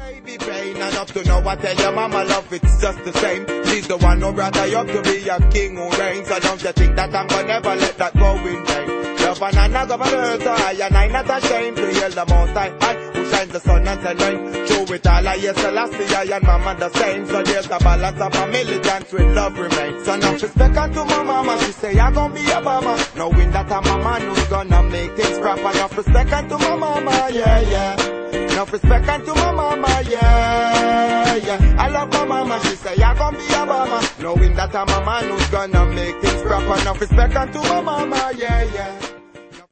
Baby pain enough to know what tell your mama love, it's just the same. She's the one who brought her up to be a king who reigns. So don't you think that I'm gonna never let that go in vain. Love and I not gonna hurt so high, and I'm not ashamed to hear the most I who shines the sun and send rain. Through it all I yes, Selassie, I and mama the same. So there's the balance of a militant with love remains. So now respect unto my mama, she say I gon' be a mama, knowing that I'm a man who's gonna make things proper. Enough respect unto my mama, yeah, yeah. Enough respect unto my mama, yeah, yeah. I love my mama, she say I gon' be a mama, knowing that I'm a man who's gonna make things proper. Enough respect unto my mama, yeah, yeah.